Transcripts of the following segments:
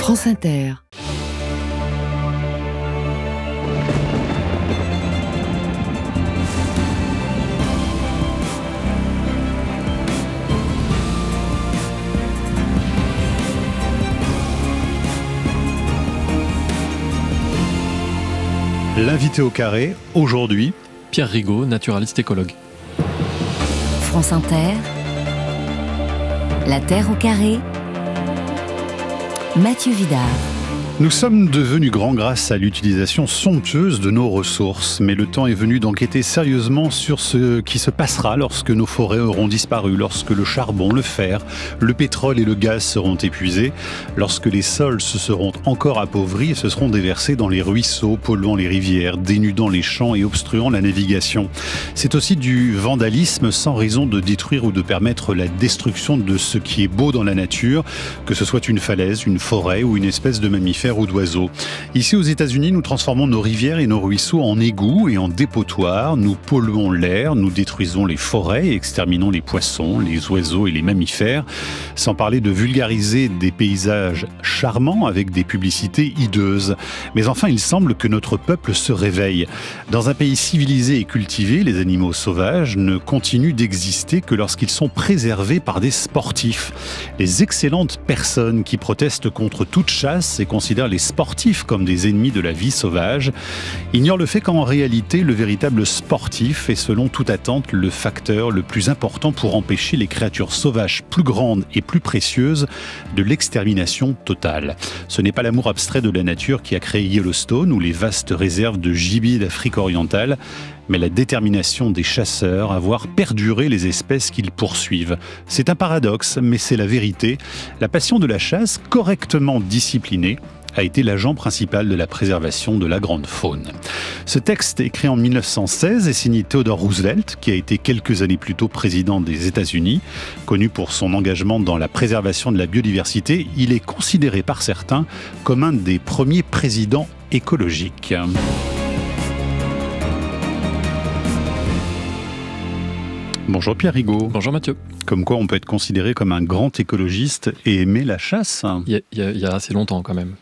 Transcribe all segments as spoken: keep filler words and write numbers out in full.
France Inter. L'invité au carré, aujourd'hui, Pierre Rigaud, naturaliste écologue. France Inter, La Terre au carré, Mathieu Vidard. Nous sommes devenus grands grâce à l'utilisation somptueuse de nos ressources, mais le temps est venu d'enquêter sérieusement sur ce qui se passera lorsque nos forêts auront disparu, lorsque le charbon, le fer, le pétrole et le gaz seront épuisés, lorsque les sols se seront encore appauvris et se seront déversés dans les ruisseaux, polluant les rivières, dénudant les champs et obstruant la navigation. C'est aussi du vandalisme sans raison de détruire ou de permettre la destruction de ce qui est beau dans la nature, que ce soit une falaise, une forêt ou une espèce de mammifère ou d'oiseaux. Ici aux États-Unis, nous transformons nos rivières et nos ruisseaux en égouts et en dépotoirs. Nous polluons l'air, nous détruisons les forêts et exterminons les poissons, les oiseaux et les mammifères. Sans parler de vulgariser des paysages charmants avec des publicités hideuses. Mais enfin, il semble que notre peuple se réveille. Dans un pays civilisé et cultivé, les animaux sauvages ne continuent d'exister que lorsqu'ils sont préservés par des sportifs. Les excellentes personnes qui protestent contre toute chasse et considèrent les sportifs comme des ennemis de la vie sauvage, ignorent le fait qu'en réalité, le véritable sportif est selon toute attente le facteur le plus important pour empêcher les créatures sauvages plus grandes et plus précieuses de l'extermination totale. Ce n'est pas l'amour abstrait de la nature qui a créé Yellowstone ou les vastes réserves de gibier d'Afrique orientale, mais la détermination des chasseurs à voir perdurer les espèces qu'ils poursuivent. C'est un paradoxe, mais c'est la vérité. La passion de la chasse, correctement disciplinée, a été l'agent principal de la préservation de la grande faune. Ce texte, écrit en mille neuf cent seize, est signé Theodore Roosevelt, qui a été quelques années plus tôt président des États-Unis. Connu pour son engagement dans la préservation de la biodiversité, il est considéré par certains comme un des premiers présidents écologiques. Bonjour Pierre Rigaud. Bonjour Mathieu. Comme quoi on peut être considéré comme un grand écologiste et aimer la chasse. Il y a, il y a, il y a assez longtemps quand même.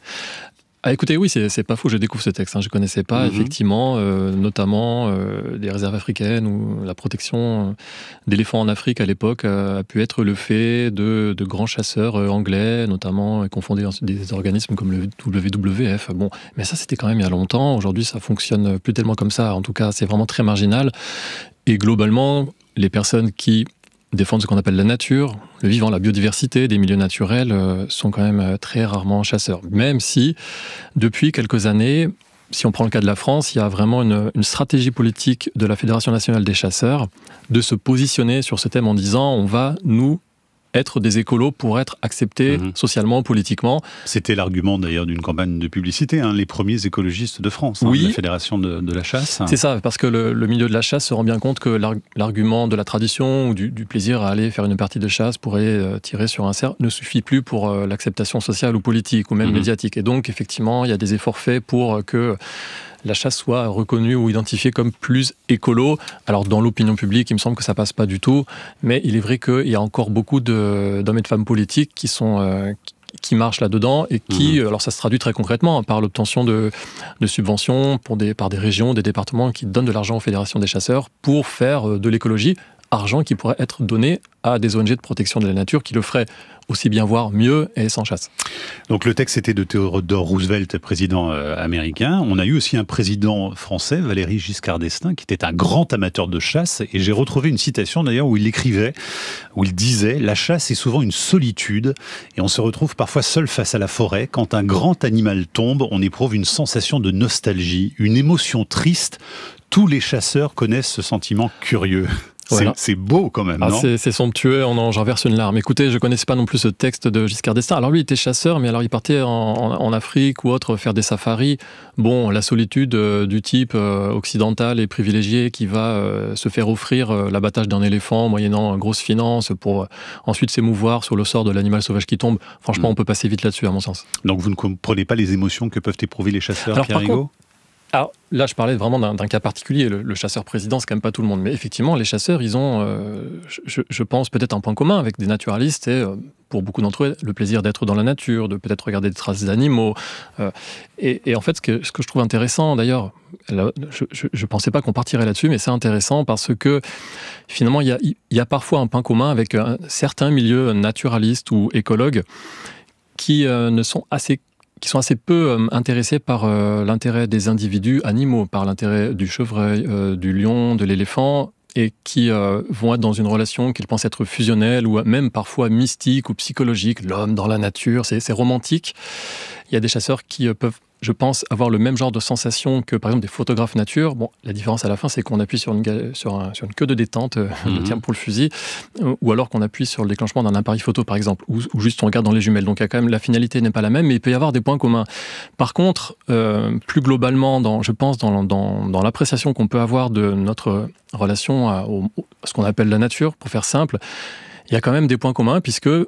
Ah, écoutez, oui, c'est, c'est pas faux, je découvre ce texte, hein, je ne connaissais pas, mm-hmm. effectivement, euh, notamment euh, des réserves africaines où la protection d'éléphants en Afrique à l'époque a, a pu être le fait de, de grands chasseurs euh, anglais, notamment confondés dans des organismes comme le W W F. Bon, mais ça, c'était quand même il y a longtemps. Aujourd'hui, ça fonctionne plus tellement comme ça. En tout cas, c'est vraiment très marginal. Et globalement, les personnes qui défendent ce qu'on appelle la nature, le vivant, la biodiversité des milieux naturels euh, sont quand même euh, très rarement chasseurs. Même si, depuis quelques années, si on prend le cas de la France, il y a vraiment une, une stratégie politique de la Fédération nationale des chasseurs de se positionner sur ce thème en disant on va, nous, être des écolos pour être acceptés mmh. socialement, politiquement. C'était l'argument d'ailleurs d'une campagne de publicité, hein, les premiers écologistes de France, hein, oui. de la Fédération de, de la chasse. C'est ça, parce que le, le milieu de la chasse se rend bien compte que l'argument de la tradition ou du, du plaisir à aller faire une partie de chasse pour aller euh, tirer sur un cerf ne suffit plus pour euh, l'acceptation sociale ou politique ou même mmh. médiatique. Et donc effectivement, il y a des efforts faits pour que la chasse soit reconnue ou identifiée comme plus écolo. Alors dans l'opinion publique, il me semble que ça passe pas du tout, mais il est vrai qu'il y a encore beaucoup de, d'hommes et de femmes politiques qui sont euh, qui marchent là-dedans et qui, mmh. alors ça se traduit très concrètement par l'obtention de, de subventions pour des, par des régions, des départements qui donnent de l'argent aux fédérations des chasseurs pour faire de l'écologie, argent qui pourrait être donné à des O N G de protection de la nature qui le feraient aussi bien, voire mieux, et sans chasse. Donc le texte était de Theodore Roosevelt, président euh, américain. On a eu aussi un président français, Valéry Giscard d'Estaing, qui était un grand amateur de chasse. Et j'ai retrouvé une citation d'ailleurs où il écrivait, où il disait « La chasse est souvent une solitude et on se retrouve parfois seul face à la forêt. Quand un grand animal tombe, on éprouve une sensation de nostalgie, une émotion triste. Tous les chasseurs connaissent ce sentiment curieux. » Voilà. C'est, c'est beau quand même, ah, non c'est, c'est somptueux, on en, j'en verse une larme. Écoutez, je ne connaissais pas non plus ce texte de Giscard d'Estaing. Alors lui, il était chasseur, mais alors il partait en, en, en Afrique ou autre faire des safaris. Bon, la solitude euh, du type euh, occidental et privilégié qui va euh, se faire offrir euh, l'abattage d'un éléphant moyennant grosse finance pour euh, ensuite s'émouvoir sur le sort de l'animal sauvage qui tombe. Franchement, mmh. on peut passer vite là-dessus, à mon sens. Donc vous ne comprenez pas les émotions que peuvent éprouver les chasseurs, alors, Pierre Rigaud ? Alors là, je parlais vraiment d'un, d'un cas particulier. Le, le chasseur-président, c'est quand même pas tout le monde. Mais effectivement, les chasseurs, ils ont, euh, je, je pense, peut-être un point commun avec des naturalistes. Et euh, pour beaucoup d'entre eux, le plaisir d'être dans la nature, de peut-être regarder des traces d'animaux. Euh, et, et en fait, ce que, ce que je trouve intéressant, d'ailleurs, là, je ne pensais pas qu'on partirait là-dessus, mais c'est intéressant parce que finalement, il y a, il y a parfois un point commun avec un, certains milieux naturalistes ou écologues qui euh, ne sont assez qui sont assez peu euh, intéressés par euh, l'intérêt des individus animaux, par l'intérêt du chevreuil, euh, du lion, de l'éléphant, et qui euh, vont être dans une relation qu'ils pensent être fusionnelle, ou même parfois mystique ou psychologique, l'homme dans la nature, c'est, c'est romantique. Il y a des chasseurs qui euh, peuvent, je pense, avoir le même genre de sensation que, par exemple, des photographes nature. Bon, la différence à la fin, c'est qu'on appuie sur une, sur un, sur une queue de détente, euh, mmh. le tien pour le fusil, euh, ou alors qu'on appuie sur le déclenchement d'un appareil photo, par exemple, ou, ou juste on regarde dans les jumelles. Donc, il y a quand même, la finalité n'est pas la même, mais il peut y avoir des points communs. Par contre, euh, plus globalement, dans, je pense, dans, dans, dans l'appréciation qu'on peut avoir de notre relation à, au, à ce qu'on appelle la nature, pour faire simple, il y a quand même des points communs, puisque euh,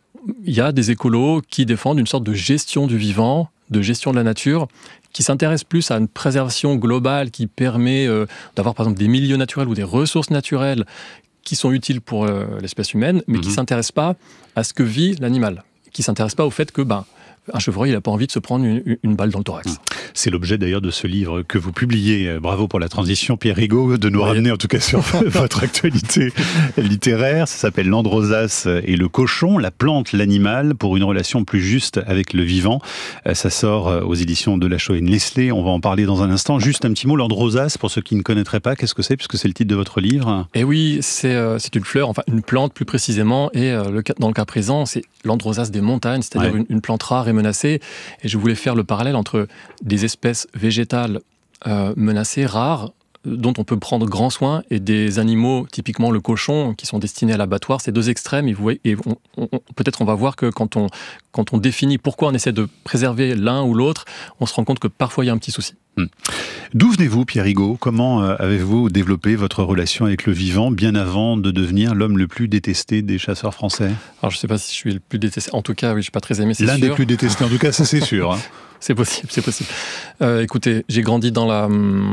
il y a des écolos qui défendent une sorte de gestion du vivant, de gestion de la nature, qui s'intéresse plus à une préservation globale qui permet euh, d'avoir par exemple des milieux naturels ou des ressources naturelles qui sont utiles pour euh, l'espèce humaine, mais mmh. qui ne s'intéresse pas à ce que vit l'animal, qui ne s'intéresse pas au fait que ben, un chevreuil, il n'a pas envie de se prendre une, une balle dans le thorax. C'est l'objet d'ailleurs de ce livre que vous publiez. Bravo pour la transition, Pierre Rigaud, de nous oui. ramener en tout cas sur votre actualité littéraire. Ça s'appelle L'Androsace et le cochon, la plante, l'animal, pour une relation plus juste avec le vivant. Ça sort aux éditions de La Choëne-Lesler. On va en parler dans un instant. Juste un petit mot, l'androsace, pour ceux qui ne connaîtraient pas, qu'est-ce que c'est, puisque c'est le titre de votre livre? Eh oui, c'est, euh, c'est une fleur, enfin une plante plus précisément, et euh, le, dans le cas présent, c'est l'androsace des montagnes, c'est-à-dire ouais. une, une plante rare et menacée. Et je voulais faire le parallèle entre des espèces végétales euh, menacées, rares, dont on peut prendre grand soin, et des animaux, typiquement le cochon, qui sont destinés à l'abattoir. Ces deux extrêmes, et, vous voyez, et on, on, peut-être on va voir que quand on, quand on définit pourquoi on essaie de préserver l'un ou l'autre, on se rend compte que parfois il y a un petit souci. Hum. D'où venez-vous, Pierre Rigaud? Comment euh, avez-vous développé votre relation avec le vivant bien avant de devenir l'homme le plus détesté des chasseurs français? Alors je ne sais pas si je suis le plus détesté. En tout cas, oui, je ne suis pas très aimé, c'est L'un sûr. L'un des plus détestés, en tout cas, ça c'est sûr. Hein. C'est possible, c'est possible. Euh, écoutez, j'ai grandi dans la,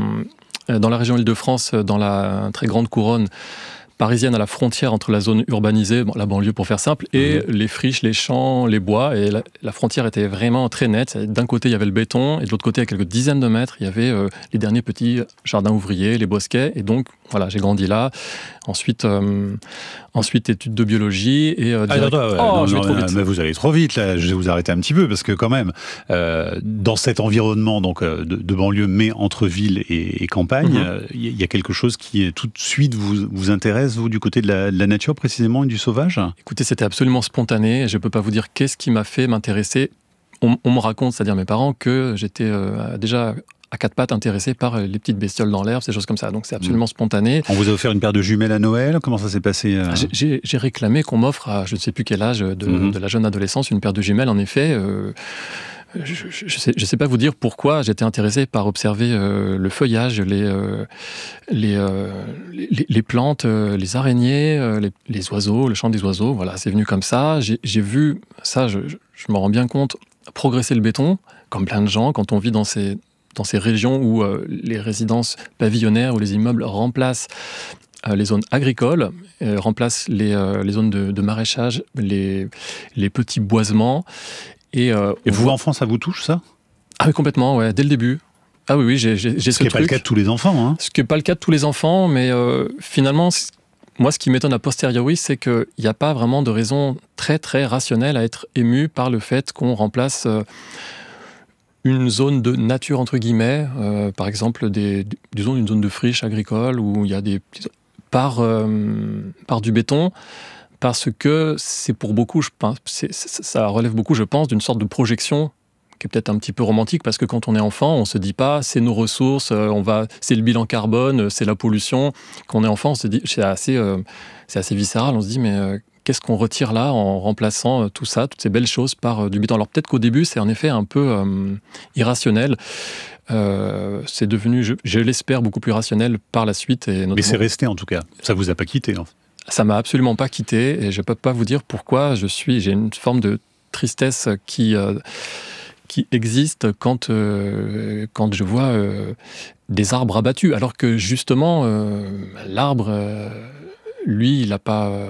dans la région Île-de-France, dans la très grande couronne parisienne à la frontière entre la zone urbanisée, bon, la banlieue pour faire simple, et mmh. les friches, les champs, les bois. Et la, la frontière était vraiment très nette. D'un côté, il y avait le béton, et de l'autre côté, à quelques dizaines de mètres, il y avait euh, les derniers petits jardins ouvriers, les bosquets. Et donc, voilà, j'ai grandi là. Ensuite, euh, ensuite études de biologie. Et, euh, direct... ah, ouais, oh, non, je vais non, trop vite. Mais vous allez trop vite, là. Je vais vous arrêter un petit peu, parce que quand même, euh, dans cet environnement donc, de, de banlieue, mais entre ville et, et campagne, il mm-hmm. euh, y a quelque chose qui tout de suite vous, vous intéresse, vous, du côté de la, de la nature précisément et du sauvage? Écoutez, c'était absolument spontané. Je ne peux pas vous dire qu'est-ce qui m'a fait m'intéresser. On, on me raconte, c'est-à-dire mes parents, que j'étais euh, déjà à quatre pattes intéressé par les petites bestioles dans l'herbe, ces choses comme ça. Donc c'est absolument mmh. spontané. On vous a offert une paire de jumelles à Noël? Comment ça s'est passé? euh... j'ai, j'ai, j'ai réclamé qu'on m'offre à je ne sais plus quel âge de, mmh. de la jeune adolescence une paire de jumelles. En effet, euh, je ne sais, je sais pas vous dire pourquoi j'étais intéressé par observer euh, le feuillage, les, euh, les, euh, les, les plantes, euh, les araignées, euh, les, les oiseaux, le chant des oiseaux. Voilà, c'est venu comme ça. J'ai, j'ai vu ça, je, je, je me rends bien compte, progresser le béton, comme plein de gens, quand on vit dans ces dans ces régions où euh, les résidences pavillonnaires, où les immeubles remplacent euh, les zones agricoles, euh, remplacent les, euh, les zones de, de maraîchage, les, les petits boisements. Et, euh, et vous, voit... enfant, ça vous touche, ça? Ah oui, complètement, ouais, dès le début. Ah oui, oui, j'ai, j'ai, j'ai ce, ce qui n'est pas le cas de tous les enfants. Hein. Ce qui n'est pas le cas de tous les enfants, mais euh, finalement, moi, ce qui m'étonne a posteriori, c'est qu'il n'y a pas vraiment de raison très, très rationnelle à être ému par le fait qu'on remplace... Euh, une zone de nature, entre guillemets, euh, par exemple, des, disons une zone de friche agricole où il y a des... par, euh, par du béton, parce que c'est pour beaucoup, je pense, c'est, ça relève beaucoup, je pense, d'une sorte de projection qui est peut-être un petit peu romantique, parce que quand on est enfant, on ne se dit pas, c'est nos ressources, on va, c'est le bilan carbone, c'est la pollution. Quand on est enfant, on se dit, c'est assez, euh, c'est assez viscéral, on se dit, mais... Euh, qu'est-ce qu'on retire là en remplaçant tout ça, toutes ces belles choses par du béton? Alors peut-être qu'au début, c'est en effet un peu euh, irrationnel. Euh, c'est devenu, je, je l'espère, beaucoup plus rationnel par la suite. Et notamment... Mais c'est resté en tout cas. Ça vous a pas quitté, en fait. Ça m'a absolument pas quitté, et je peux pas vous dire pourquoi. Je suis, j'ai une forme de tristesse qui... Euh, qui existe quand, euh, quand je vois euh, des arbres abattus. Alors que justement, euh, l'arbre, euh, lui, il n'a pas... Euh,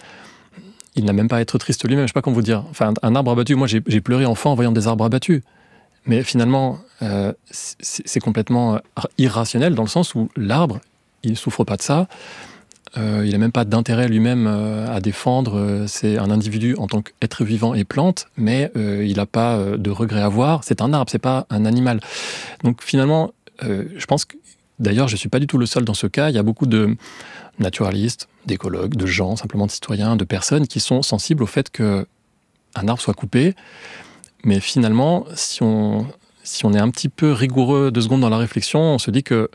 il n'a même pas à être triste lui-même, je ne sais pas comment vous dire. Enfin, un, un arbre abattu, moi j'ai, j'ai pleuré enfant en voyant des arbres abattus. Mais finalement, euh, c'est, c'est complètement irrationnel dans le sens où l'arbre, il ne souffre pas de ça. Euh, il n'a même pas d'intérêt lui-même euh, à défendre. C'est un individu en tant qu'être vivant et plante, mais euh, il n'a pas euh, de regret à avoir. C'est un arbre, c'est pas un animal. Donc finalement, euh, je pense que, d'ailleurs, je ne suis pas du tout le seul dans ce cas. Il y a beaucoup de naturalistes, d'écologues, de gens, simplement de citoyens, de personnes qui sont sensibles au fait qu'un arbre soit coupé. Mais finalement, si on, si on est un petit peu rigoureux deux secondes dans la réflexion, on se dit que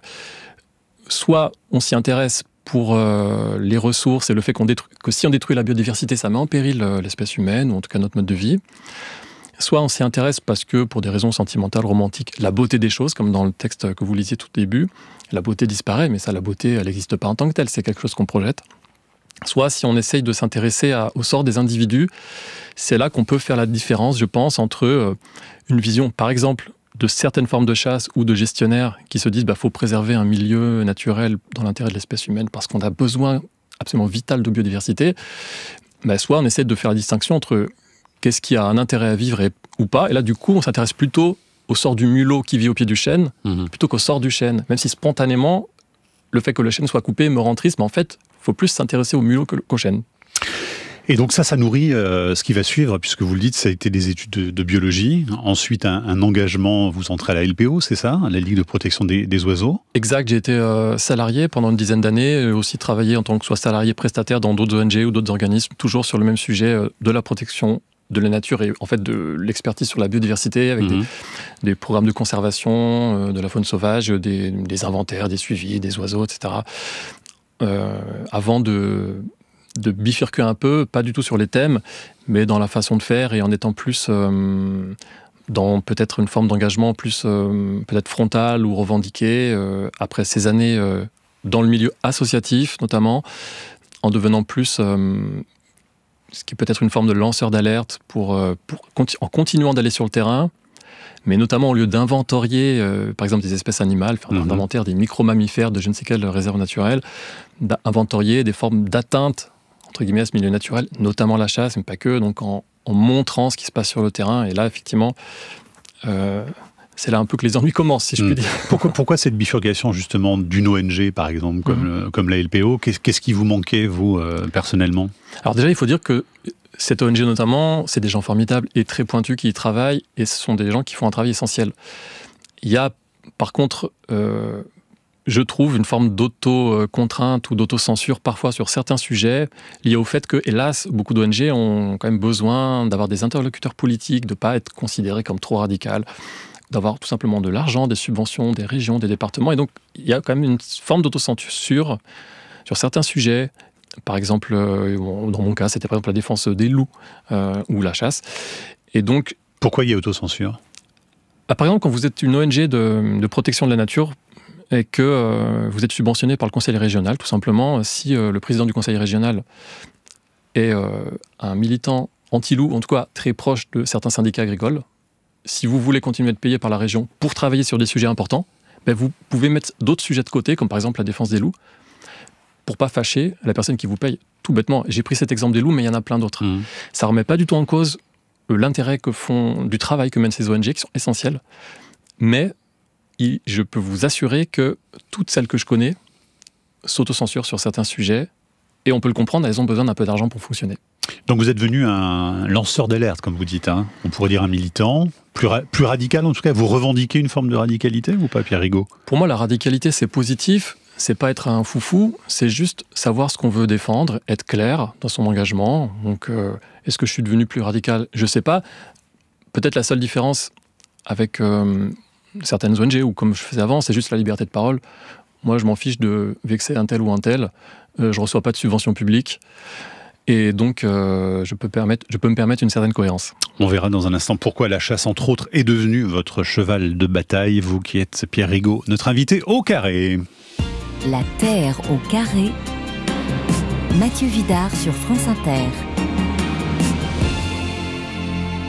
soit on s'y intéresse pour euh, les ressources et le fait qu'on détruit, que si on détruit la biodiversité, ça met en péril euh, l'espèce humaine, ou en tout cas notre mode de vie. Soit on s'y intéresse parce que, pour des raisons sentimentales, romantiques, la beauté des choses, comme dans le texte que vous lisiez tout au début, la beauté disparaît, mais ça, la beauté, elle n'existe pas en tant que telle, c'est quelque chose qu'on projette. Soit si on essaye de s'intéresser à, au sort des individus, c'est là qu'on peut faire la différence, je pense, entre euh, une vision, par exemple, de certaines formes de chasse ou de gestionnaires qui se disent qu'il bah, faut préserver un milieu naturel dans l'intérêt de l'espèce humaine parce qu'on a besoin absolument vital de biodiversité. Bah, soit on essaie de faire la distinction entre qu'est-ce qui a un intérêt à vivre et, ou pas. Et là, du coup, on s'intéresse plutôt au sort du mulot qui vit au pied du chêne mmh. plutôt qu'au sort du chêne. Même si spontanément, le fait que le chêne soit coupé me rend triste, mais en fait, il faut plus s'intéresser au mulot qu'au chêne. Et donc ça, ça nourrit euh, ce qui va suivre, puisque vous le dites, ça a été des études de, de biologie, ensuite un, un engagement, vous entrez à la L P O, c'est ça, la Ligue de protection des, des oiseaux. Exact, j'ai été euh, salarié pendant une dizaine d'années, aussi travaillé en tant que soit salarié prestataire dans d'autres O N G ou d'autres organismes, toujours sur le même sujet euh, de la protection de la nature et en fait de l'expertise sur la biodiversité avec mmh. des, des programmes de conservation euh, de la faune sauvage, des, des inventaires, des suivis, des oiseaux, et cetera. Euh, avant de... de bifurquer un peu, pas du tout sur les thèmes, mais dans la façon de faire et en étant plus euh, dans peut-être une forme d'engagement plus euh, peut-être frontal ou revendiqué, euh, après ces années euh, dans le milieu associatif notamment, en devenant plus, euh, ce qui peut être une forme de lanceur d'alerte pour, euh, pour en continuant d'aller sur le terrain, mais notamment au lieu d'inventorier, euh, par exemple, des espèces animales, faire mmh. un inventaire des micro-mammifères de je ne sais quelle réserve naturelle, d'inventorier des formes d'atteinte entre guillemets, à ce milieu naturel, notamment la chasse, mais pas que, donc en, en montrant ce qui se passe sur le terrain. Et là, effectivement, euh, c'est là un peu que les ennuis commencent, si je mmh. puis dire. Pourquoi, pourquoi cette bifurcation, justement, d'une O N G, par exemple, comme, mmh. le, comme la L P O ? Qu'est-ce, qu'est-ce qui vous manquait, vous, euh, personnellement ? Alors déjà, il faut dire que cette O N G, notamment, c'est des gens formidables et très pointus qui y travaillent, et ce sont des gens qui font un travail essentiel. Il y a, par contre... Euh, je trouve une forme d'auto-contrainte ou d'auto-censure parfois sur certains sujets liés au fait que, hélas, beaucoup d'O N G ont quand même besoin d'avoir des interlocuteurs politiques, de ne pas être considérés comme trop radicales, d'avoir tout simplement de l'argent, des subventions, des régions, des départements. Et donc, il y a quand même une forme d'auto-censure sur certains sujets. Par exemple, dans mon cas, c'était par exemple la défense des loups euh, ou la chasse. Et donc... Pourquoi il y a auto-censure ? Par exemple, quand vous êtes une O N G de, de protection de la nature, et que euh, vous êtes subventionné par le conseil régional, tout simplement, si euh, le président du conseil régional est euh, un militant anti-loup, en tout cas très proche de certains syndicats agricoles, si vous voulez continuer à être payé par la région pour travailler sur des sujets importants, ben vous pouvez mettre d'autres sujets de côté, comme par exemple la défense des loups, pour pas fâcher la personne qui vous paye, tout bêtement. J'ai pris cet exemple des loups, mais il y en a plein d'autres. Mmh. Ça remet pas du tout en cause euh, l'intérêt que font, du travail que mènent ces O N G, qui sont essentiels, mais je peux vous assurer que toutes celles que je connais s'autocensurent sur certains sujets, et on peut le comprendre, elles ont besoin d'un peu d'argent pour fonctionner. Donc vous êtes devenu un lanceur d'alerte, comme vous dites, hein. On pourrait dire un militant, plus, ra- plus radical en tout cas. Vous revendiquez une forme de radicalité ou pas, Pierre Rigaud ? Pour moi, la radicalité, c'est positif, c'est pas être un foufou, c'est juste savoir ce qu'on veut défendre, être clair dans son engagement. Donc, euh, est-ce que je suis devenu plus radical ? Je sais pas. Peut-être la seule différence avec... Euh, certaines O N G, ou comme je faisais avant, c'est juste la liberté de parole. Moi, je m'en fiche de vexer un tel ou un tel. Euh, je ne reçois pas de subventions publiques. Et donc, euh, je peux permettre, je peux me permettre une certaine cohérence. On verra dans un instant pourquoi la chasse, entre autres, est devenue votre cheval de bataille. Vous qui êtes Pierre Rigaud, notre invité au carré. La Terre au carré. Mathieu Vidard sur France Inter.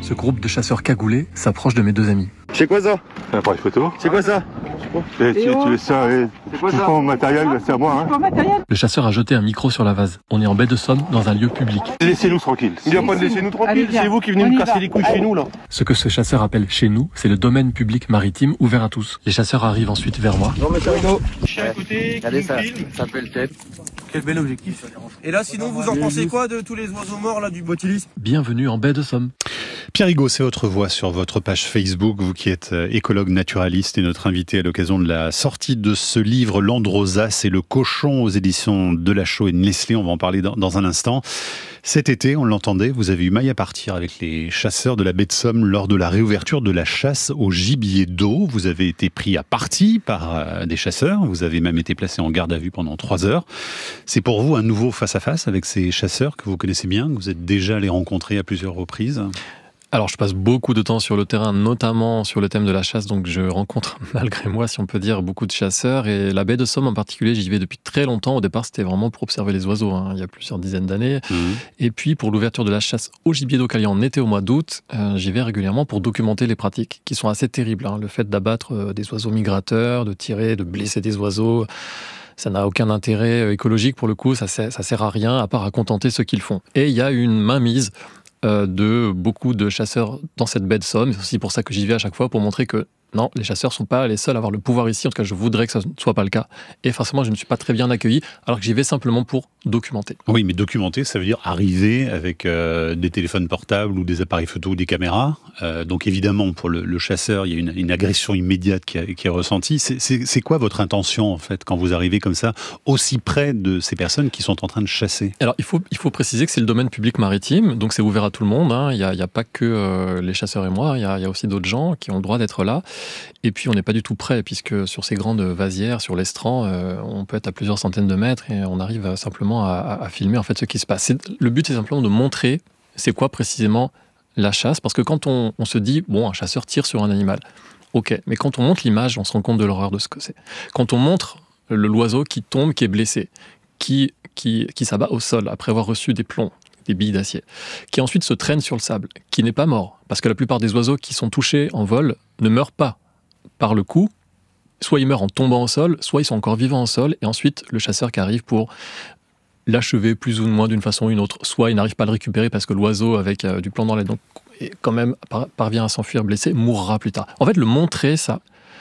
Ce groupe de chasseurs cagoulés s'approche de mes deux amis. C'est quoi ça? Un appareil photo. C'est quoi ça? Et tu, tu laisses ça, et C'est quoi tout ça? mon matériel, c'est à moi. Hein. Le chasseur a jeté un micro sur la vase. On est en baie de Somme, dans un lieu public. Laissez-nous tranquilles. Il n'y a pas de laisser nous tranquilles, Allez, viens. c'est vous qui venez On nous y casser va. les couilles Allez. chez nous là. Ce que ce chasseur appelle chez nous, c'est le domaine public maritime ouvert à tous. Les chasseurs arrivent ensuite vers moi. Non mais ça rideau. Chien à côté, qui Regardez nous ça, filme. ça fait le tête. Quel bel objectif. Et là sinon vous en pensez quoi de tous les oiseaux morts là du botilis? Bienvenue en baie de Somme. Pierre Rigaud, c'est votre voix sur votre page Facebook, vous qui êtes écologue naturaliste et notre invité à l'occasion de la sortie de ce livre L'Androsas et le cochon aux éditions Delachaux et Nestlé. On va en parler dans, dans un instant. Cet été, on l'entendait, vous avez eu maille à partir avec les chasseurs de la baie de Somme lors de la réouverture de la chasse au gibier d'eau. Vous avez été pris à partie par euh, des chasseurs, vous avez même été placé en garde à vue pendant trois heures. C'est pour vous un nouveau face-à-face avec ces chasseurs que vous connaissez bien, que vous êtes déjà allé rencontrer à plusieurs reprises? Alors, je passe beaucoup de temps sur le terrain, notamment sur le thème de la chasse, donc je rencontre, malgré moi, si on peut dire, beaucoup de chasseurs. Et la baie de Somme en particulier, j'y vais depuis très longtemps. Au départ, c'était vraiment pour observer les oiseaux, hein, il y a plusieurs dizaines d'années. Mmh. Et puis, pour l'ouverture de la chasse au gibier d'eau en été au mois d'août, euh, j'y vais régulièrement pour documenter les pratiques, qui sont assez terribles. Hein. Le fait d'abattre euh, des oiseaux migrateurs, de tirer, de blesser des oiseaux... Ça n'a aucun intérêt écologique pour le coup, ça sert, ça sert à rien à part à contenter ceux qui le font. Et il y a une mainmise euh, de beaucoup de chasseurs dans cette baie de Somme. C'est aussi pour ça que j'y vais à chaque fois, pour montrer que non, les chasseurs ne sont pas les seuls à avoir le pouvoir ici. En tout cas, je voudrais que ça ne soit pas le cas. Et forcément, je ne suis pas très bien accueilli, alors que j'y vais simplement pour documenter. Oui, mais documenter, ça veut dire arriver avec euh, des téléphones portables ou des appareils photo ou des caméras. Euh, donc évidemment, pour le, le chasseur, il y a une, une agression immédiate qui, a, qui est ressentie. C'est, c'est, c'est quoi votre intention, en fait, quand vous arrivez comme ça, aussi près de ces personnes qui sont en train de chasser? Alors, il faut, il faut préciser que c'est le domaine public maritime, donc c'est ouvert à tout le monde. Hein. Il n'y a, il y a pas que euh, les chasseurs et moi, il y a, il y a aussi d'autres gens qui ont le droit d'être là. Et puis, on n'est pas du tout prêt, puisque sur ces grandes vasières, sur l'estran, euh, on peut être à plusieurs centaines de mètres et on arrive simplement à, à, à filmer en fait ce qui se passe. C'est, le but, c'est simplement de montrer c'est quoi précisément la chasse, parce que quand on, on se dit, bon, un chasseur tire sur un animal, ok, mais quand on montre l'image, on se rend compte de l'horreur de ce que c'est. Quand on montre le, l'oiseau qui tombe, qui est blessé, qui, qui, qui s'abat au sol après avoir reçu des plombs, des billes d'acier, qui ensuite se traîne sur le sable, qui n'est pas mort, parce que la plupart des oiseaux qui sont touchés en vol ne meurent pas par le coup, soit ils meurent en tombant au sol, soit ils sont encore vivants au sol, et ensuite le chasseur qui arrive pour l'achever plus ou moins d'une façon ou une autre, soit il n'arrive pas à le récupérer parce que l'oiseau avec euh, du plomb dans l'aile, donc et quand même par, parvient à s'enfuir blessé, mourra plus tard. En fait, le montrer, ça,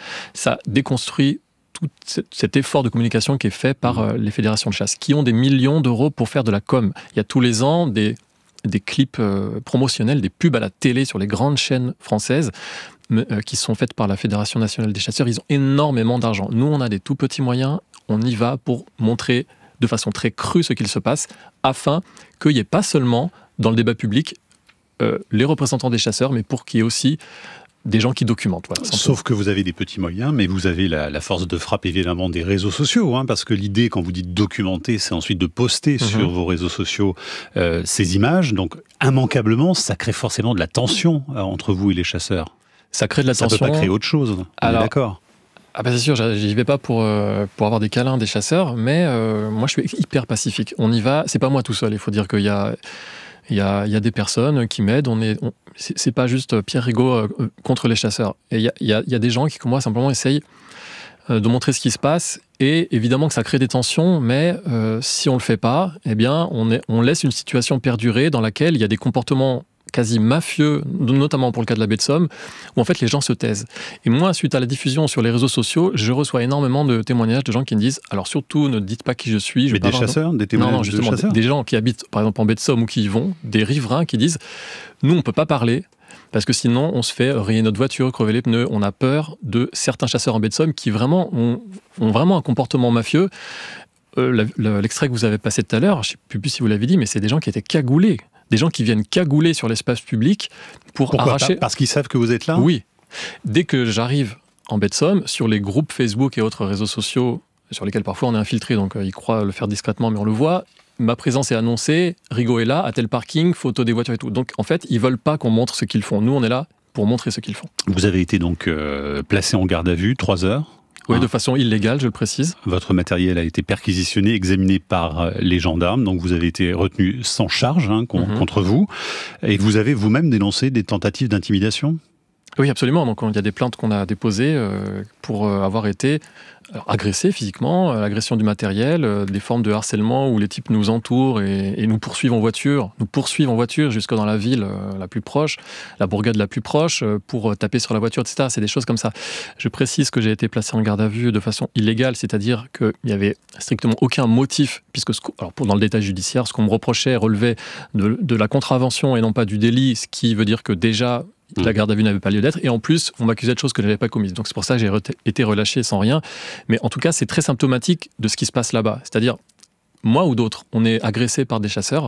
ça déconstruit tout cet effort de communication qui est fait par euh, les fédérations de chasse, qui ont des millions d'euros pour faire de la com. Il y a tous les ans des, des clips euh, promotionnels, des pubs à la télé sur les grandes chaînes françaises, euh, qui sont faites par la Fédération nationale des chasseurs. Ils ont énormément d'argent. Nous, on a des tout petits moyens, on y va pour montrer de façon très crue ce qu'il se passe, afin qu'il n'y ait pas seulement dans le débat public euh, les représentants des chasseurs, mais pour qu'il y ait aussi des gens qui documentent. Voilà, Sauf que vous avez des petits moyens, mais vous avez la, la force de frappe évidemment des réseaux sociaux, hein, parce que l'idée, quand vous dites documenter, c'est ensuite de poster mmh. sur vos réseaux sociaux euh, ces images. Donc immanquablement, ça crée forcément de la tension euh, entre vous et les chasseurs. Ça crée de la ça tension. Ça peut pas créer autre chose, on Alors, est d'accord. Ah bah c'est sûr, j'y vais pas pour, euh, pour avoir des câlins des chasseurs, mais euh, moi je suis hyper pacifique. On y va, c'est pas moi tout seul, il faut dire qu'il y a, il y a, il y a des personnes qui m'aident, on est, on, c'est, c'est pas juste Pierre Rigaud euh, contre les chasseurs. Et il y a, il y a, il y a des gens qui, comme moi, simplement essayent euh, de montrer ce qui se passe, et évidemment que ça crée des tensions, mais euh, si on le fait pas, eh bien on, est, on laisse une situation perdurer dans laquelle il y a des comportements quasi mafieux, notamment pour le cas de la baie de Somme, où en fait les gens se taisent. Et moi, suite à la diffusion sur les réseaux sociaux, je reçois énormément de témoignages de gens qui me disent, alors surtout, ne dites pas qui je suis. Je Mais des chasseurs, des témoignages non, non, justement, de chasseurs des gens qui habitent, par exemple, en baie de Somme ou qui y vont, des riverains qui disent, nous, on peut pas parler, parce que sinon, on se fait rayer notre voiture, crever les pneus. On a peur de certains chasseurs en baie de Somme qui vraiment ont, ont vraiment un comportement mafieux. Euh, l'extrait que vous avez passé tout à l'heure, je ne sais plus si vous l'avez dit, mais c'est des gens qui étaient cagoulés. Des gens qui viennent cagouler sur l'espace public pour Pourquoi arracher... Pas parce qu'ils savent que vous êtes là ? Oui. Dès que j'arrive en baie de Somme, sur les groupes Facebook et autres réseaux sociaux, sur lesquels parfois on est infiltré, donc euh, ils croient le faire discrètement, mais on le voit, ma présence est annoncée, Rigaud est là, à tel parking, photo des voitures et tout. Donc en fait, ils veulent pas qu'on montre ce qu'ils font. Nous, on est là pour montrer ce qu'ils font. Vous avez été donc euh, placé en garde à vue, trois heures. Oui, hein. de façon illégale, je le précise. Votre matériel a été perquisitionné, examiné par les gendarmes, donc vous avez été retenu sans charge hein, con- Mhm. contre vous. Et vous avez vous-même dénoncé des tentatives d'intimidation ? Oui, absolument. Donc, il y a des plaintes qu'on a déposées euh, pour euh, avoir été alors, agressés physiquement, euh, l'agression du matériel, euh, des formes de harcèlement où les types nous entourent et, et nous poursuivent en voiture, nous poursuivent en voiture jusque dans la ville euh, la plus proche, la bourgade la plus proche, euh, pour euh, taper sur la voiture, et cetera. C'est des choses comme ça. Je précise que j'ai été placé en garde à vue de façon illégale, c'est-à-dire qu'il n'y avait strictement aucun motif, puisque ce alors pour, dans le détail judiciaire, ce qu'on me reprochait relevait de, de la contravention et non pas du délit, ce qui veut dire que déjà, la garde à vue n'avait pas lieu d'être, et en plus, on m'accusait de choses que je n'avais pas commises. Donc c'est pour ça que j'ai re- été relâché sans rien. Mais en tout cas, c'est très symptomatique de ce qui se passe là-bas. C'est-à-dire, moi ou d'autres, on est agressé par des chasseurs,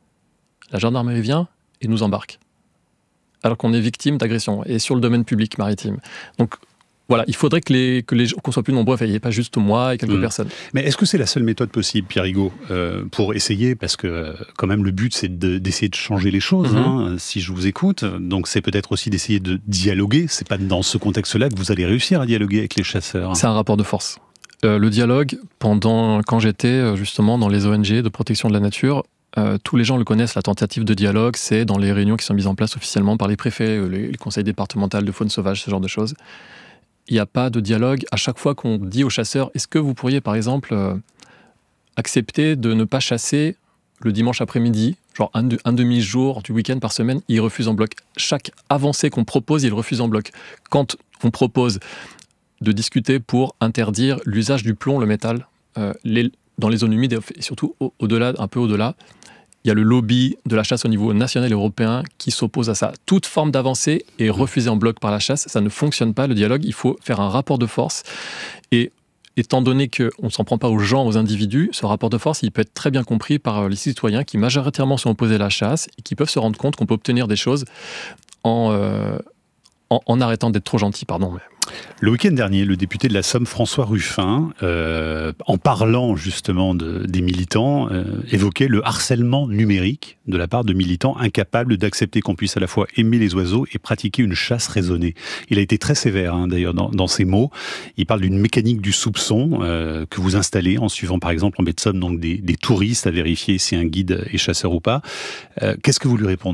la gendarmerie vient et nous embarque. Alors qu'on est victime d'agression, et sur le domaine public maritime. Donc voilà, il faudrait que les, que les, qu'on soit plus nombreux, enfin, il n'y ait pas juste moi et quelques Mmh. personnes. Mais est-ce que c'est la seule méthode possible, Pierre Rigaud, euh, pour essayer, parce que euh, quand même le but c'est de, d'essayer de changer les choses, Mhm. hein, si je vous écoute, donc c'est peut-être aussi d'essayer de dialoguer, c'est pas dans ce contexte-là que vous allez réussir à dialoguer avec les chasseurs. C'est un rapport de force. Euh, le dialogue, pendant, quand j'étais euh, justement dans les O N G de protection de la nature, euh, tous les gens le connaissent, la tentative de dialogue, c'est dans les réunions qui sont mises en place officiellement par les préfets, euh, les, les conseils départementaux de faune sauvage, ce genre de choses. Il n'y a pas de dialogue. À chaque fois qu'on dit aux chasseurs, est-ce que vous pourriez par exemple euh, accepter de ne pas chasser le dimanche après-midi, genre un, de- un demi-jour du week-end par semaine, ils refusent en bloc. Chaque avancée qu'on propose, ils refusent en bloc. Quand on propose de discuter pour interdire l'usage du plomb, le métal, euh, les- dans les zones humides et surtout au- au-delà, un peu au-delà, il y a le lobby de la chasse au niveau national et européen qui s'oppose à ça. Toute forme d'avancée est refusée en bloc par la chasse. Ça ne fonctionne pas, le dialogue. Il faut faire un rapport de force. Et étant donné qu'on ne s'en prend pas aux gens, aux individus, ce rapport de force, il peut être très bien compris par les citoyens qui majoritairement sont opposés à la chasse et qui peuvent se rendre compte qu'on peut obtenir des choses en, euh, en, en arrêtant d'être trop gentil. Pardon, mais... Le week-end dernier, le député de la Somme, François Ruffin, euh, en parlant justement de, des militants, euh, évoquait le harcèlement numérique de la part de militants incapables d'accepter qu'on puisse à la fois aimer les oiseaux et pratiquer une chasse raisonnée. Il a été très sévère hein, d'ailleurs dans, dans ses mots. Il parle d'une mécanique du soupçon euh, que vous installez en suivant par exemple en baie de Somme donc des, des touristes à vérifier si un guide est chasseur ou pas. Euh, qu'est-ce que vous lui répondez ?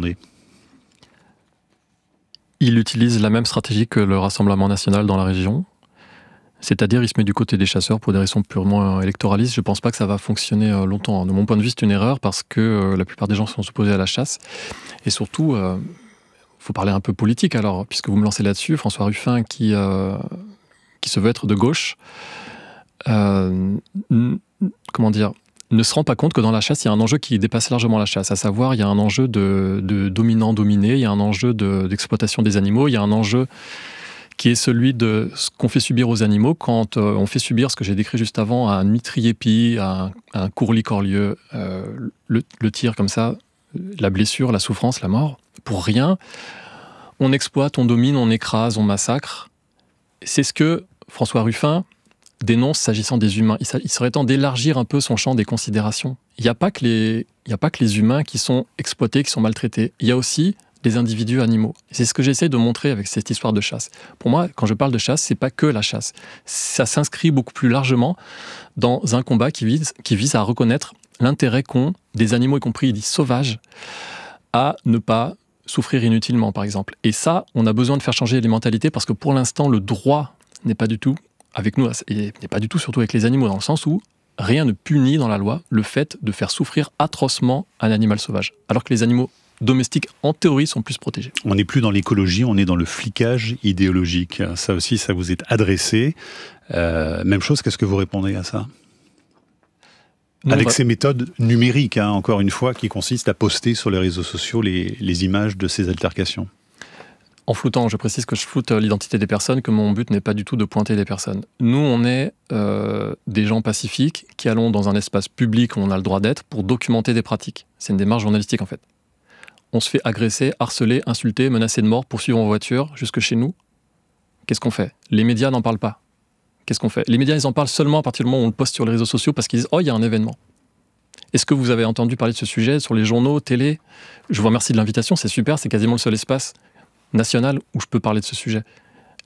Il utilise la même stratégie que le Rassemblement national dans la région. C'est-à-dire, il se met du côté des chasseurs pour des raisons purement électoralistes. Je ne pense pas que ça va fonctionner longtemps. De mon point de vue, c'est une erreur parce que euh, la plupart des gens sont opposés à la chasse. Et surtout, il euh, faut parler un peu politique alors, puisque vous me lancez là-dessus. François Ruffin, qui, euh, qui se veut être de gauche, euh, n- comment dire, ne se rend pas compte que dans la chasse, il y a un enjeu qui dépasse largement la chasse. À savoir, il y a un enjeu de, de dominant-dominé, il y a un enjeu de, d'exploitation des animaux, il y a un enjeu qui est celui de ce qu'on fait subir aux animaux quand euh, on fait subir ce que j'ai décrit juste avant à un mitrier-pie, à un, à un courlis-corlieu, euh, le, le tir comme ça, la blessure, la souffrance, la mort, pour rien. On exploite, on domine, on écrase, on massacre. C'est ce que François Ruffin dénonce s'agissant des humains. Il, il serait temps d'élargir un peu son champ des considérations. Il n'y a pas que les, il n'y a pas que les humains qui sont exploités, qui sont maltraités. Il y a aussi les individus animaux. Et c'est ce que j'essaie de montrer avec cette histoire de chasse. Pour moi, quand je parle de chasse, c'est pas que la chasse. Ça s'inscrit beaucoup plus largement dans un combat qui vise, qui vise à reconnaître l'intérêt qu'ont des animaux, y compris des sauvages, à ne pas souffrir inutilement, par exemple. Et ça, on a besoin de faire changer les mentalités parce que pour l'instant, le droit n'est pas du tout avec nous, et n'est pas du tout surtout avec les animaux, dans le sens où rien ne punit dans la loi le fait de faire souffrir atrocement un animal sauvage, alors que les animaux domestiques, en théorie, sont plus protégés. On n'est plus dans l'écologie, on est dans le flicage idéologique. Ça aussi, ça vous est adressé. Euh, même chose, qu'est-ce que vous répondez à ça ? Non, Avec va... ces méthodes numériques, hein, encore une fois, qui consistent à poster sur les réseaux sociaux les, les images de ces altercations. En floutant, je précise que je floute l'identité des personnes, que mon but n'est pas du tout de pointer les personnes. Nous, on est euh, des gens pacifiques qui allons dans un espace public où on a le droit d'être pour documenter des pratiques. C'est une démarche journalistique, en fait. On se fait agresser, harceler, insulter, menacer de mort, poursuivre en voiture jusque chez nous. Qu'est-ce qu'on fait ? Les médias n'en parlent pas. Qu'est-ce qu'on fait ? Les médias, ils en parlent seulement à partir du moment où on le poste sur les réseaux sociaux parce qu'ils disent « Oh, il y a un événement ». Est-ce que vous avez entendu parler de ce sujet sur les journaux, télé ? Je vous remercie de l'invitation, c'est super, c'est quasiment le seul espace national où je peux parler de ce sujet.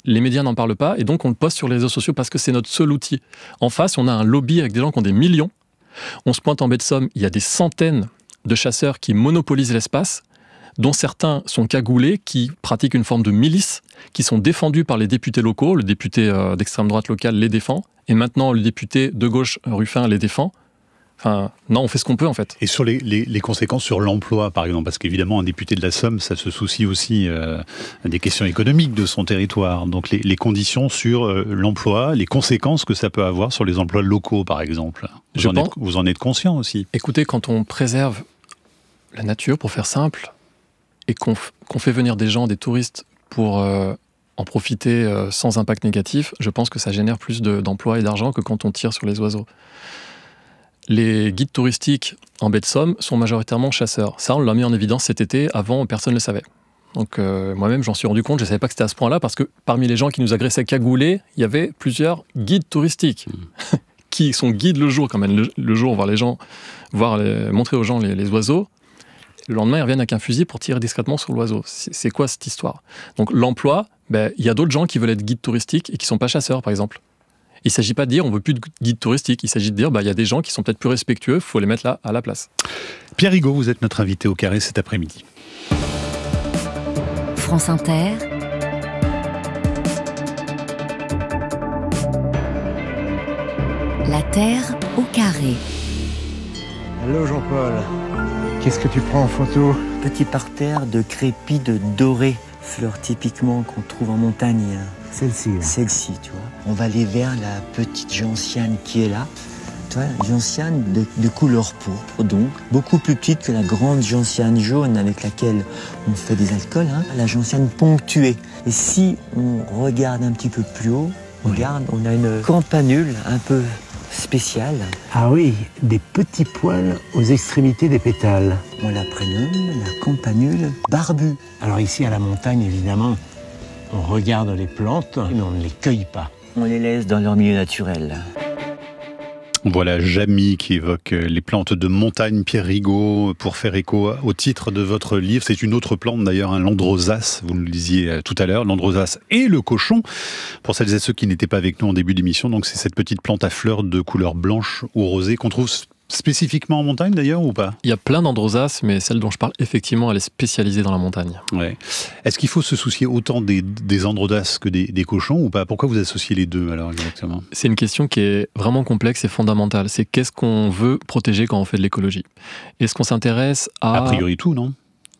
les médias n'en parlent pas, et donc on le poste sur les réseaux sociaux parce que c'est notre seul outil. En face, on a un lobby avec des gens qui ont des millions. On se pointe en baie de Somme, il y a des centaines de chasseurs qui monopolisent l'espace, dont certains sont cagoulés, qui pratiquent une forme de milice, qui sont défendus par les députés locaux. Le député euh, d'extrême droite locale les défend, et maintenant le député de gauche, Ruffin, les défend. Enfin, non, on fait ce qu'on peut en fait. Et sur les, les, les conséquences sur l'emploi, par exemple, parce qu'évidemment, un député de la Somme, ça se soucie aussi euh, des questions économiques de son territoire. Donc les, les conditions sur euh, l'emploi, les conséquences que ça peut avoir sur les emplois locaux, par exemple. Vous, Je en, pense... êtes, vous en êtes conscient aussi. Écoutez, quand on préserve la nature, pour faire simple, et qu'on, f- qu'on fait venir des gens, des touristes, pour euh, en profiter euh, sans impact négatif, je pense que ça génère plus de, d'emplois et d'argent que quand on tire sur les oiseaux. Les guides touristiques en baie de Somme sont majoritairement chasseurs. Ça, on l'a mis en évidence cet été, avant, personne ne le savait. Donc euh, moi-même, j'en suis rendu compte, je ne savais pas que c'était à ce point-là, parce que parmi les gens qui nous agressaient cagoulés, il y avait plusieurs guides touristiques, mmh. qui sont guides le jour, quand même, le, le jour, voir les gens, voir les, montrer aux gens les, les oiseaux. Le lendemain, ils reviennent avec un fusil pour tirer discrètement sur l'oiseau. C'est, c'est quoi cette histoire ? Donc l'emploi, ben, y a d'autres gens qui veulent être guides touristiques et qui ne sont pas chasseurs, par exemple. Il ne s'agit pas de dire on ne veut plus de guide touristique, il s'agit de dire il bah, y a des gens qui sont peut-être plus respectueux, il faut les mettre là à la place. Pierre Rigaud, vous êtes notre invité au Carré cet après-midi. France Inter. La Terre au carré. Allô Jean-Paul, qu'est-ce que tu prends en photo ? Petit parterre de crépides dorées, fleurs typiquement qu'on trouve en montagne. Celle-ci. Là. Celle-ci, tu vois. On va aller vers la petite gentiane qui est là. Tu vois, gentiane de, de couleur pourpre, donc beaucoup plus petite que la grande gentiane jaune avec laquelle on fait des alcools, hein. La gentiane ponctuée. Et si on regarde un petit peu plus haut, on regarde, on a une campanule un peu spéciale. Ah oui, des petits poils aux extrémités des pétales. On la prénomme la campanule barbue. Alors ici à la montagne, évidemment, on regarde les plantes, mais on ne les cueille pas. On les laisse dans leur milieu naturel. Voilà Jamy qui évoque les plantes de montagne, Pierre Rigaud, pour faire écho au titre de votre livre. C'est une autre plante d'ailleurs, un l'androsace, vous le disiez tout à l'heure, l'androsace et le cochon. Pour celles et ceux qui n'étaient pas avec nous en début d'émission, donc c'est cette petite plante à fleurs de couleur blanche ou rosée qu'on trouve spécifiquement en montagne d'ailleurs ou pas ? Il y a plein d'androsaces, mais celle dont je parle, effectivement, elle est spécialisée dans la montagne. Ouais. Est-ce qu'il faut se soucier autant des, des androsaces que des, des cochons ou pas ? Pourquoi vous associez les deux alors exactement ? C'est une question qui est vraiment complexe et fondamentale. C'est qu'est-ce qu'on veut protéger quand on fait de l'écologie ? Est-ce qu'on s'intéresse à... A priori tout, non ?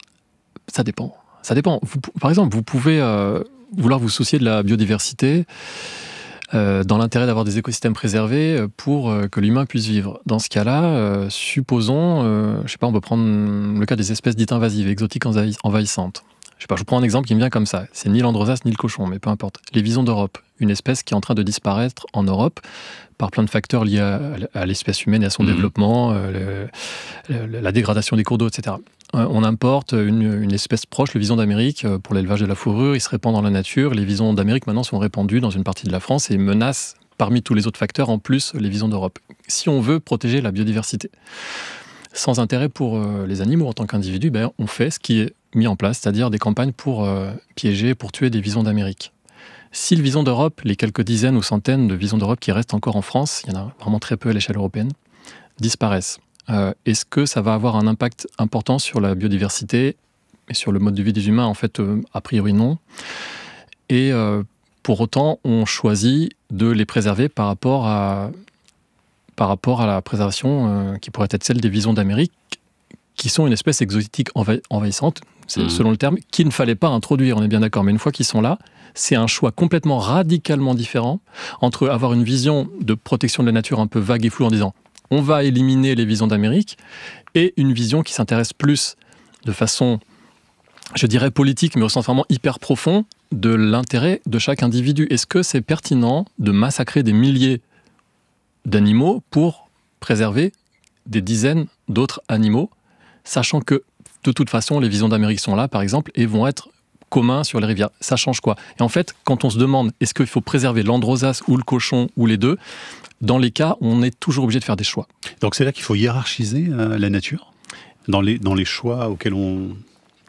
Ça dépend. Ça dépend. Vous, par exemple, vous pouvez euh, vouloir vous soucier de la biodiversité Euh, dans l'intérêt d'avoir des écosystèmes préservés pour euh, que l'humain puisse vivre. Dans ce cas-là, euh, supposons, euh, je sais pas, on peut prendre le cas des espèces dites invasives, exotiques envahissantes. Je sais pas, je vous prends un exemple qui me vient comme ça. C'est ni l'androsace ni le cochon, mais peu importe. Les visons d'Europe, une espèce qui est en train de disparaître en Europe par plein de facteurs liés à, à l'espèce humaine et à son mmh. développement, euh, le, le, la dégradation des cours d'eau, et cetera. On importe une, une espèce proche, le vison d'Amérique, pour l'élevage de la fourrure. Il se répand dans la nature. Les visons d'Amérique, maintenant, sont répandus dans une partie de la France et menacent, parmi tous les autres facteurs, en plus, les visons d'Europe. Si on veut protéger la biodiversité, sans intérêt pour euh, les animaux en tant qu'individus, ben, on fait ce qui est mis en place, c'est-à-dire des campagnes pour euh, piéger, pour tuer des visons d'Amérique. Si le vison d'Europe, les quelques dizaines ou centaines de visons d'Europe qui restent encore en France, il y en a vraiment très peu à l'échelle européenne, disparaissent, Euh, est-ce que ça va avoir un impact important sur la biodiversité et sur le mode de vie des humains ? En fait, euh, a priori non. Et euh, pour autant, on choisit de les préserver par rapport à, par rapport à la préservation euh, qui pourrait être celle des visons d'Amérique, qui sont une espèce exotique envahi- envahissante, c'est mmh. selon le terme, qu'il ne fallait pas introduire, on est bien d'accord. Mais une fois qu'ils sont là, c'est un choix complètement radicalement différent entre avoir une vision de protection de la nature un peu vague et floue en disant on va éliminer les visons d'Amérique, et une vision qui s'intéresse plus de façon, je dirais politique, mais au sens vraiment hyper profond, de l'intérêt de chaque individu. Est-ce que c'est pertinent de massacrer des milliers d'animaux pour préserver des dizaines d'autres animaux, sachant que, de toute façon, les visons d'Amérique sont là, par exemple, et vont être communs sur les rivières. Ça change quoi ? Et en fait, quand on se demande, est-ce qu'il faut préserver l'androsace ou le cochon ou les deux ? Dans les cas, on est toujours obligé de faire des choix. Donc c'est là qu'il faut hiérarchiser euh, la nature dans les, dans les choix auxquels on,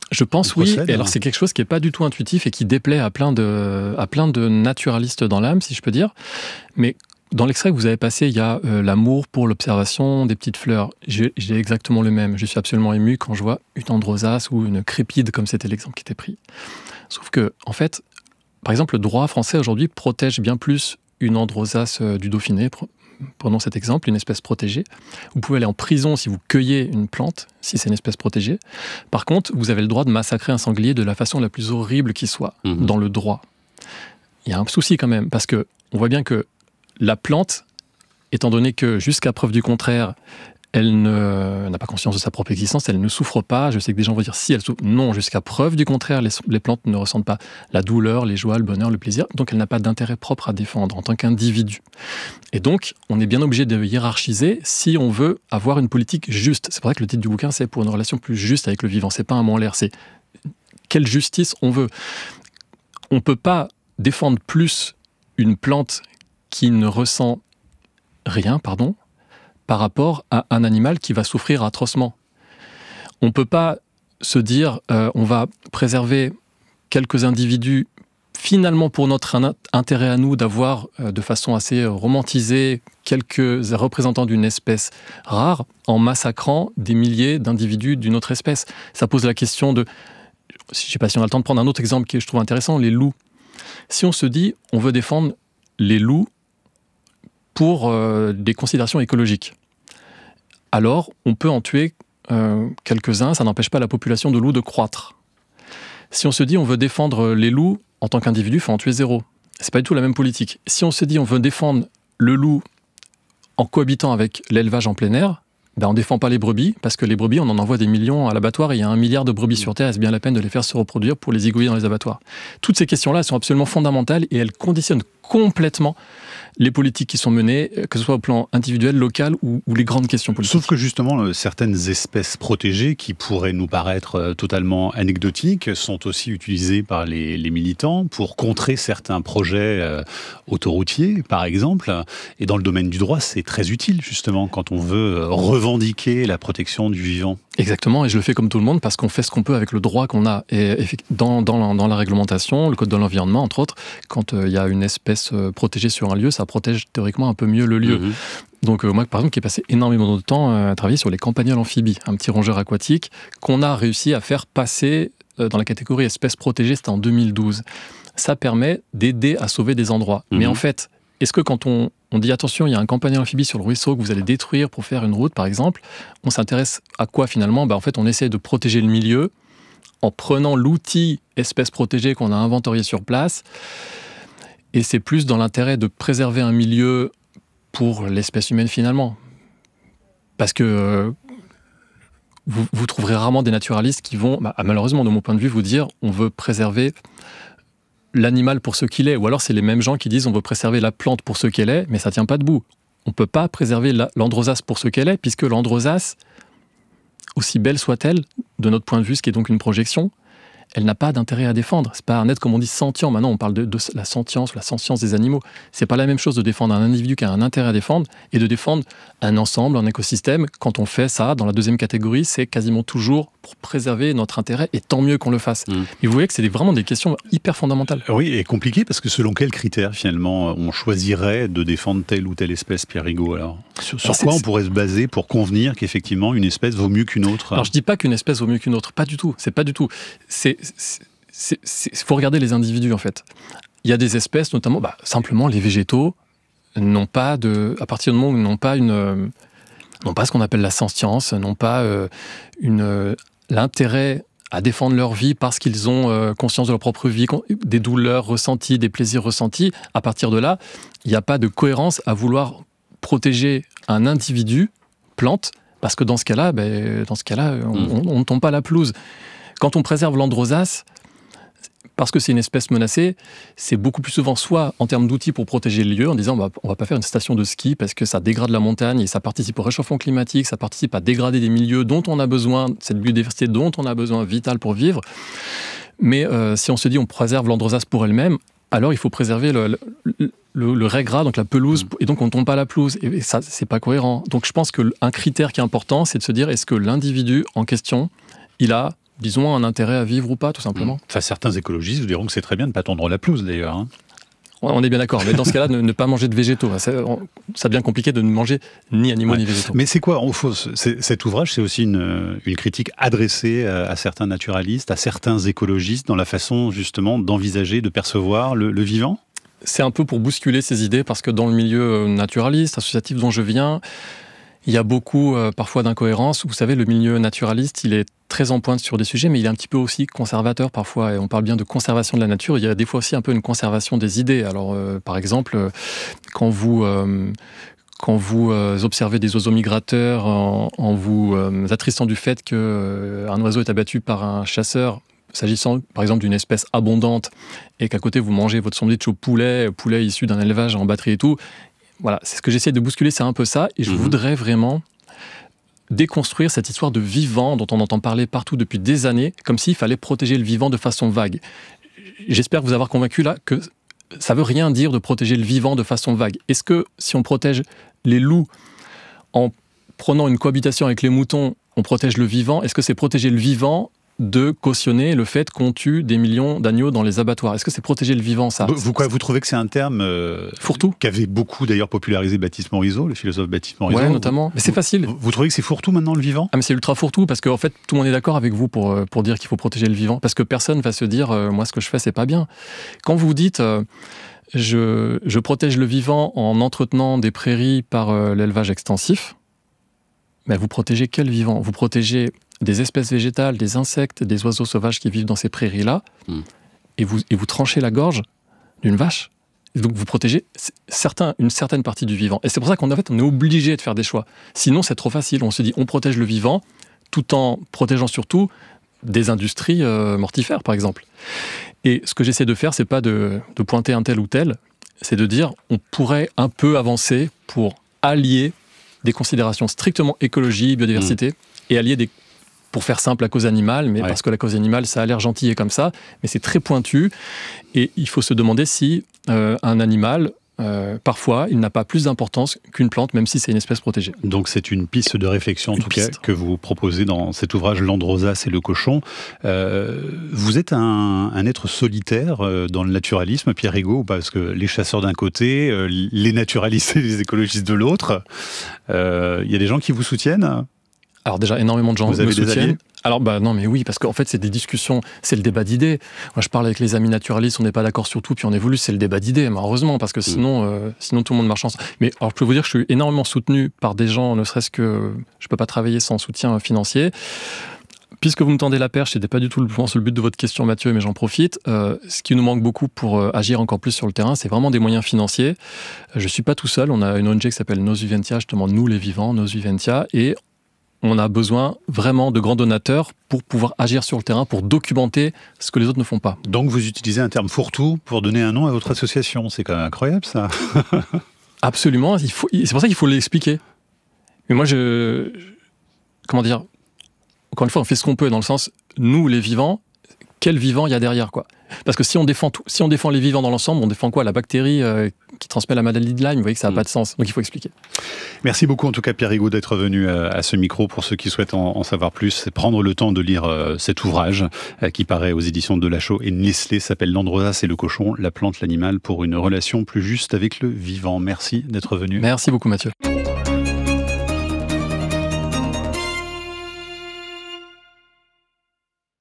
Je pense On oui, procède, et alors hein. c'est quelque chose qui n'est pas du tout intuitif et qui déplaît à plein de, à plein de naturalistes dans l'âme, si je peux dire. Mais dans l'extrait que vous avez passé, il y a euh, l'amour pour l'observation des petites fleurs. J'ai, j'ai exactement le même. Je suis absolument ému quand je vois une androsace ou une crépide, comme c'était l'exemple qui était pris. Sauf que, en fait, par exemple, le droit français aujourd'hui protège bien plus une androsace euh, du Dauphiné. Prenons cet exemple, une espèce protégée. Vous pouvez aller en prison si vous cueillez une plante, si c'est une espèce protégée. Par contre, vous avez le droit de massacrer un sanglier de la façon la plus horrible qui soit, mmh. dans le droit. Il y a un souci quand même, parce que on voit bien que la plante, étant donné que jusqu'à preuve du contraire, elle ne, n'a pas conscience de sa propre existence, elle ne souffre pas. Je sais que des gens vont dire si elle souffre. Non, jusqu'à preuve du contraire, les, les plantes ne ressentent pas la douleur, les joies, le bonheur, le plaisir. Donc elle n'a pas d'intérêt propre à défendre en tant qu'individu. Et donc, on est bien obligé de hiérarchiser si on veut avoir une politique juste. C'est pour ça que le titre du bouquin, c'est pour une relation plus juste avec le vivant. C'est pas un mot en l'air, c'est quelle justice on veut. On ne peut pas défendre plus une plante qui ne ressent rien, pardon, par rapport à un animal qui va souffrir atrocement. On ne peut pas se dire euh, on va préserver quelques individus finalement pour notre intérêt à nous d'avoir euh, de façon assez romantisée quelques représentants d'une espèce rare en massacrant des milliers d'individus d'une autre espèce. Ça pose la question de, je ne sais pas si on a le temps de prendre un autre exemple qui je trouve intéressant, les loups. Si on se dit on veut défendre les loups pour euh, des considérations écologiques, alors on peut en tuer euh, quelques-uns, ça n'empêche pas la population de loups de croître. Si on se dit on veut défendre les loups en tant qu'individu, il faut en tuer zéro. C'est pas du tout la même politique. Si on se dit on veut défendre le loup en cohabitant avec l'élevage en plein air, ben on ne défend pas les brebis, parce que les brebis, on en envoie des millions à l'abattoir, et il y a un milliard de brebis sur Terre, est-ce bien la peine de les faire se reproduire pour les égouiller dans les abattoirs? Toutes ces questions-là sont absolument fondamentales, et elles conditionnent complètement les politiques qui sont menées, que ce soit au plan individuel, local ou, ou les grandes questions politiques. Sauf que justement, certaines espèces protégées qui pourraient nous paraître totalement anecdotiques sont aussi utilisées par les, les militants pour contrer certains projets euh, autoroutiers, par exemple. Et dans le domaine du droit, c'est très utile, justement, quand on veut revendiquer la protection du vivant. Exactement, et je le fais comme tout le monde parce qu'on fait ce qu'on peut avec le droit qu'on a. Et dans, dans, la, dans la réglementation, le code de l'environnement, entre autres, quand il euh, y a une espèce euh, protégée sur un lieu, ça protège théoriquement un peu mieux le lieu. Mmh. Donc euh, moi, par exemple, qui ai passé énormément de temps euh, à travailler sur les campagnols amphibies, un petit rongeur aquatique qu'on a réussi à faire passer euh, dans la catégorie espèces protégées, c'était en deux mille douze. Ça permet d'aider à sauver des endroits. Mmh. Mais en fait, est-ce que quand on, on dit attention, il y a un campagnol amphibie sur le ruisseau que vous allez détruire pour faire une route, par exemple, on s'intéresse à quoi finalement? Ben, en fait, on essaie de protéger le milieu en prenant l'outil espèce protégée qu'on a inventorié sur place. Et c'est plus dans l'intérêt de préserver un milieu pour l'espèce humaine finalement. Parce que euh, vous, vous trouverez rarement des naturalistes qui vont, bah, malheureusement de mon point de vue, vous dire on veut préserver l'animal pour ce qu'il est. Ou alors c'est les mêmes gens qui disent on veut préserver la plante pour ce qu'elle est, mais ça ne tient pas debout. On ne peut pas préserver la, l'androsace pour ce qu'elle est, puisque l'androsace, aussi belle soit-elle, de notre point de vue, ce qui est donc une projection, elle n'a pas d'intérêt à défendre. C'est pas un être, comme on dit, sentient. Maintenant, on parle de, de la sentience, la sentience des animaux. C'est pas la même chose de défendre un individu qui a un intérêt à défendre et de défendre un ensemble, un écosystème. Quand on fait ça, dans la deuxième catégorie, c'est quasiment toujours pour préserver notre intérêt, et tant mieux qu'on le fasse. Mmh. Et vous voyez que c'est vraiment des questions hyper fondamentales. Oui, et compliquées, parce que selon quels critères, finalement, on choisirait de défendre telle ou telle espèce, Pierre Rigaud, alors? Sur, sur quoi on pourrait se baser pour convenir qu'effectivement, une espèce vaut mieux qu'une autre? Alors, je dis pas qu'une espèce vaut mieux qu'une autre. Pas du tout. C'est pas du tout. C'est... Il faut regarder les individus, en fait. Il y a des espèces, notamment, bah, simplement les végétaux, n'ont pas de, à partir du moment où ils n'ont pas une, euh, n'ont pas ce qu'on appelle la sentience, n'ont pas euh, une, euh, l'intérêt à défendre leur vie parce qu'ils ont euh, conscience de leur propre vie, des douleurs ressenties, des plaisirs ressentis. À partir de là, il n'y a pas de cohérence à vouloir protéger un individu, plante, parce que dans ce cas-là, ben, dans ce cas-là, on, mmh. on, on ne tombe pas à la pelouse. Quand on préserve l'androsace, parce que c'est une espèce menacée, c'est beaucoup plus souvent soit en termes d'outils pour protéger le lieu, en disant bah, on ne va pas faire une station de ski parce que ça dégrade la montagne et ça participe au réchauffement climatique, ça participe à dégrader des milieux dont on a besoin, cette biodiversité dont on a besoin vitale pour vivre. Mais euh, si on se dit on préserve l'androsace pour elle-même, alors il faut préserver le, le, le, le rai gras, donc la pelouse, mmh. et donc on ne tombe pas à la pelouse. Et ça, c'est pas cohérent. Donc je pense qu'un critère qui est important, c'est de se dire est-ce que l'individu en question, il a disons, un intérêt à vivre ou pas, tout simplement. Enfin, certains écologistes vous diront que c'est très bien de ne pas tondre la pelouse, d'ailleurs. Hein. Ouais, on est bien d'accord, mais dans ce cas-là, ne, ne pas manger de végétaux. Ça, ça devient compliqué de ne manger ni animaux Ouais. ni végétaux. Mais c'est quoi, en faux, c'est, cet ouvrage, c'est aussi une, une critique adressée à, à certains naturalistes, à certains écologistes, dans la façon, justement, d'envisager, de percevoir le, le vivant ? C'est un peu pour bousculer ces idées, parce que dans le milieu naturaliste, associatif dont je viens, il y a beaucoup, euh, parfois, d'incohérences. Vous savez, le milieu naturaliste, il est très en pointe sur des sujets, mais il est un petit peu aussi conservateur parfois. Et on parle bien de conservation de la nature. Il y a des fois aussi un peu une conservation des idées. Alors, euh, par exemple, euh, quand vous... Euh, Quand vous euh, observez des oiseaux migrateurs en, en vous euh, attristant du fait qu'un euh, oiseau est abattu par un chasseur, s'agissant par exemple d'une espèce abondante, et qu'à côté vous mangez votre sandwich au poulet, poulet issu d'un élevage en batterie et tout, voilà, c'est ce que j'essaie de bousculer, c'est un peu ça, et je mmh. voudrais vraiment déconstruire cette histoire de vivant dont on entend parler partout depuis des années, comme s'il fallait protéger le vivant de façon vague. J'espère vous avoir convaincu là que ça ne veut rien dire de protéger le vivant de façon vague. Est-ce que si on protège les loups en prenant une cohabitation avec les moutons, on protège le vivant ? Est-ce que c'est protéger le vivant de cautionner le fait qu'on tue des millions d'agneaux dans les abattoirs ? Est-ce que c'est protéger le vivant, ça ? Vous, quoi, vous trouvez que c'est un terme euh, fourre-tout qu'avait beaucoup d'ailleurs popularisé Baptiste Morisot, le philosophe Baptiste Morisot ? Oui, notamment. Mais c'est facile. Vous, vous trouvez que c'est fourre-tout maintenant, le vivant ? Ah, mais c'est ultra fourre-tout, parce qu'en fait, tout le monde est d'accord avec vous pour, pour dire qu'il faut protéger le vivant, parce que personne ne va se dire euh, « moi, ce que je fais, c'est pas bien ». Quand vous dites euh, je, je protège le vivant en entretenant des prairies par euh, l'élevage extensif », mais vous protégez quel vivant ? Vous protégez des espèces végétales, des insectes, des oiseaux sauvages qui vivent dans ces prairies-là, mmh. et, vous, et vous tranchez la gorge d'une vache. Et donc vous protégez certains, une certaine partie du vivant. Et c'est pour ça qu'en fait, on est obligé de faire des choix. Sinon, c'est trop facile. On se dit, on protège le vivant, tout en protégeant surtout des industries euh, mortifères, par exemple. Et ce que j'essaie de faire, c'est pas de, de pointer un tel ou tel, c'est de dire, on pourrait un peu avancer pour allier des considérations strictement écologie, biodiversité, mmh. et allier des... pour faire simple, la cause animale, mais ouais. parce que la cause animale, ça a l'air gentil et comme ça, mais c'est très pointu, et il faut se demander si euh, un animal, euh, parfois, il n'a pas plus d'importance qu'une plante, même si c'est une espèce protégée. Donc c'est une piste de réflexion, en une tout piste. cas, que vous proposez dans cet ouvrage « L'Androsas et le cochon ». Euh, vous êtes un, un être solitaire euh, dans le naturalisme, Pierre Egault, parce que les chasseurs d'un côté, euh, les naturalistes et les écologistes de l'autre, il euh, y a des gens qui vous soutiennent ? Alors déjà, énormément de gens vous avez me des soutiennent. Alliés ? Alors bah non, mais oui, parce qu'en fait, c'est des discussions, c'est le débat d'idées. Moi, je parle avec les amis naturalistes, on n'est pas d'accord sur tout, puis on évolue, c'est le débat d'idées, mais heureusement, parce que sinon, mmh. euh, sinon tout le monde marche ensemble. Mais alors, je peux vous dire que je suis énormément soutenu par des gens, ne serait-ce que je ne peux pas travailler sans soutien financier. Puisque vous me tendez la perche, c'était pas du tout le, le but de votre question, Mathieu, mais j'en profite. Euh, ce qui nous manque beaucoup pour euh, agir encore plus sur le terrain, c'est vraiment des moyens financiers. Je ne suis pas tout seul, on a une O N G qui s'appelle Nos Viventia, justement, nous les vivants, Nos Viventia, et on a besoin vraiment de grands donateurs pour pouvoir agir sur le terrain, pour documenter ce que les autres ne font pas. Donc vous utilisez un terme fourre-tout pour donner un nom à votre association. C'est quand même incroyable, ça. Absolument. Il faut, c'est pour ça qu'il faut l'expliquer. Mais moi, je... Comment dire ? Encore une fois, on fait ce qu'on peut, dans le sens, nous, les vivants, quel vivant il y a derrière, quoi. Parce que si on défend tout, si on défend les vivants dans l'ensemble, on défend quoi ? La bactérie euh, qui transmet la maladie de Lyme, vous voyez que ça n'a mmh. pas de sens. Donc il faut expliquer. Merci beaucoup en tout cas Pierre Egault d'être venu euh, à ce micro. Pour ceux qui souhaitent en, en savoir plus, c'est prendre le temps de lire euh, cet ouvrage euh, qui paraît aux éditions de Lachaud et Nestlé, s'appelle L'Androsas et le cochon, la plante, l'animal pour une relation plus juste avec le vivant. Merci d'être venu. Merci beaucoup Mathieu.